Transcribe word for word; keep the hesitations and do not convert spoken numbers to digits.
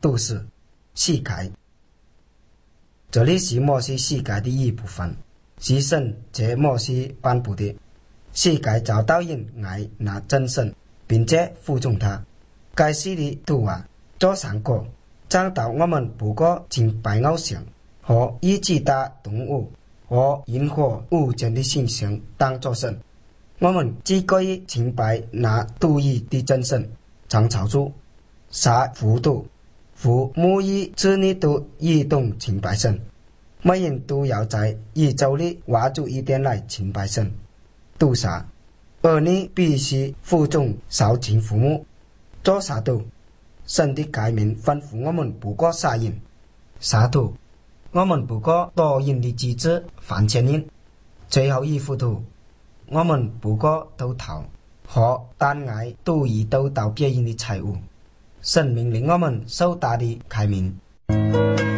都是世界。这里是摩西世界的一部分，是神借摩西颁布的。世界找到人爱那真神，并且服从他。该死的都话做三个，讲到我们不过敬拜偶像和以其他动物和任何物件的形象当作神，我们只可以敬拜那独一的真神。创造主、杀父都、父母与子女都一同敬拜神，每人都要在宇宙里挖出一点来敬拜神。都啥？儿女必须服从孝敬父母。做啥都？神的诫命吩咐我们不过杀人。啥都？我们不过夺人的机子犯奸人。最后一幅图，我们不过偷盗和单爱都以偷盗别人的财物。神命令我们守大的诫命。